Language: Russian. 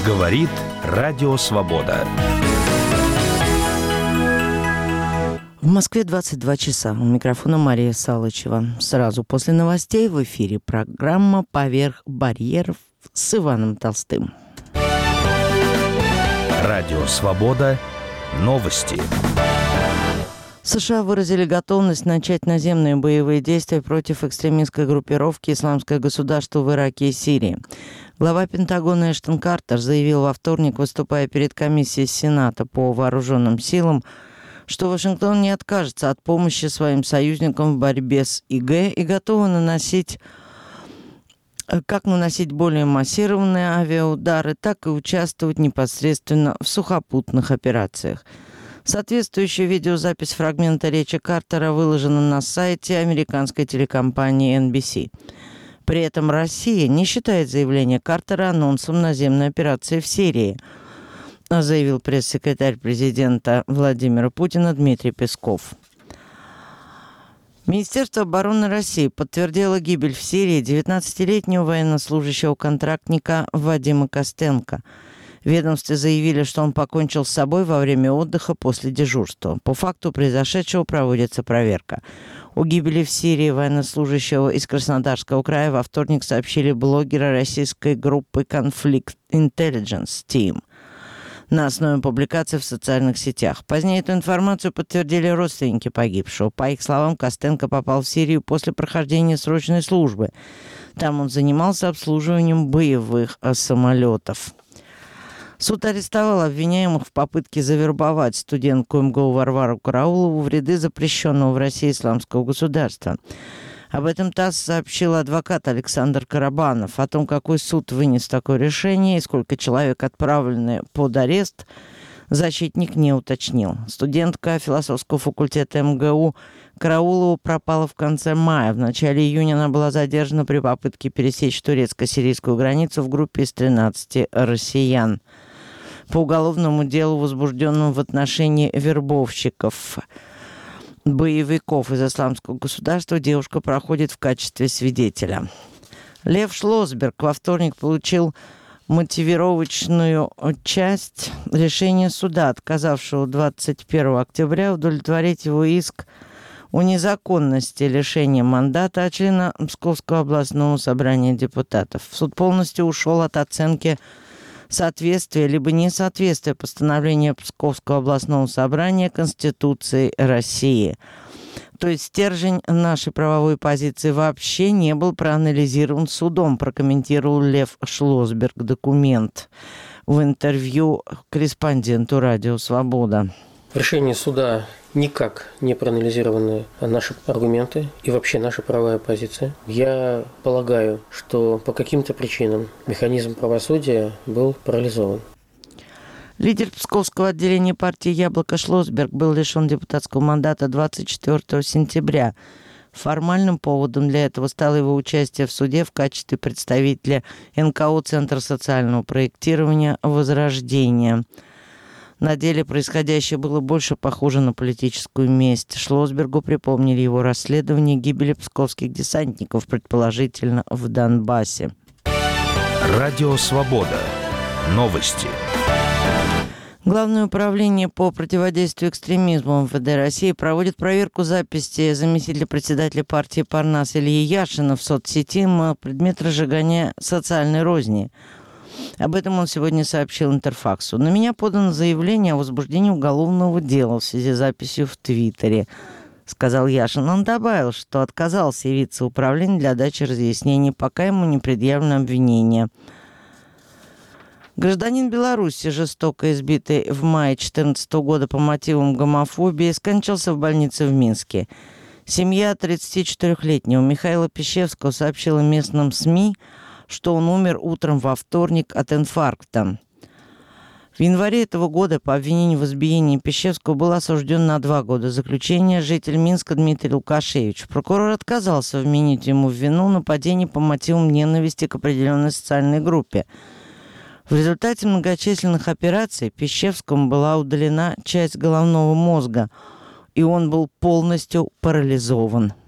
Говорит Радио Свобода. В Москве 22 часа. У микрофона Мария Салычева. Сразу после новостей в эфире программа «Поверх барьеров» с Иваном Толстым. Радио Свобода. Новости. США выразили готовность начать наземные боевые действия против экстремистской группировки «Исламское государство» в Ираке и Сирии. Глава Пентагона Эштон Картер заявил во вторник, выступая перед комиссией Сената по вооруженным силам, что Вашингтон не откажется от помощи своим союзникам в борьбе с ИГ и готов наносить более массированные авиаудары, так и участвовать непосредственно в сухопутных операциях. Соответствующая видеозапись фрагмента речи Картера выложена на сайте американской телекомпании NBC. При этом Россия не считает заявление Картера анонсом наземной операции в Сирии, заявил пресс-секретарь президента Владимира Путина Дмитрий Песков. Министерство обороны России подтвердило гибель в Сирии 19-летнего военнослужащего-контрактника Вадима Костенко. В ведомстве заявили, что он покончил с собой во время отдыха после дежурства. По факту произошедшего проводится проверка. О гибели в Сирии военнослужащего из Краснодарского края во вторник сообщили блогеры российской группы Conflict Intelligence Team на основе публикаций в социальных сетях. Позднее эту информацию подтвердили родственники погибшего. По их словам, Костенко попал в Сирию после прохождения срочной службы. Там он занимался обслуживанием боевых самолетов. Суд арестовал обвиняемых в попытке завербовать студентку МГУ Варвару Караулову в ряды запрещенного в России исламского государства. Об этом ТАСС сообщил адвокат Александр Карабанов. О том, какой суд вынес такое решение и сколько человек отправлены под арест, защитник не уточнил. Студентка философского факультета МГУ Караулова пропала в конце мая. В начале июня она была задержана при попытке пересечь турецко-сирийскую границу в группе из 13 россиян. По уголовному делу, возбужденному в отношении вербовщиков боевиков из исламского государства, девушка проходит в качестве свидетеля. Лев Шлосберг во вторник получил мотивировочную часть решения суда, отказавшего 21 октября удовлетворить его иск о незаконности лишения мандата от члена Псковского областного собрания депутатов. Суд полностью ушел от оценки соответствия либо несоответствия постановления Псковского областного собрания Конституции России. То есть стержень нашей правовой позиции вообще не был проанализирован судом, прокомментировал Лев Шлосберг документ в интервью корреспонденту «Радио Свобода». В решении суда никак не проанализированы наши аргументы и вообще наша правовая позиция. Я полагаю, что по каким-то причинам механизм правосудия был парализован. Лидер Псковского отделения партии «Яблоко» Шлосберг был лишен депутатского мандата 24 сентября. Формальным поводом для этого стало его участие в суде в качестве представителя НКО «Центр социального проектирования Возрождение». На деле происходящее было больше похоже на политическую месть. Шлосбергу припомнили его расследование гибели псковских десантников, предположительно в Донбассе. Радио Свобода. Новости. Главное управление по противодействию экстремизму МВД России проводит проверку записи заместителя председателя партии «Парнас» Ильи Яшина в соцсети на предмет разжигания социальной розни. Об этом он сегодня сообщил Интерфаксу. На меня подано заявление о возбуждении уголовного дела в связи с записью в Твиттере, сказал Яшин. Он добавил, что отказался явиться в управление для дачи разъяснений, пока ему не предъявлено обвинение. Гражданин Беларуси, жестоко избитый в мае 2014 года по мотивам гомофобии, скончался в больнице в Минске. Семья 34-летнего Михаила Пищевского сообщила местным СМИ, что он умер утром во вторник от инфаркта. В январе этого года по обвинению в избиении Пищевского был осужден на 2 года заключения житель Минска Дмитрий Лукашевич. Прокурор отказался вменить ему в вину нападение по мотивам ненависти к определенной социальной группе. В результате многочисленных операций Пищевскому была удалена часть головного мозга, и он был полностью парализован.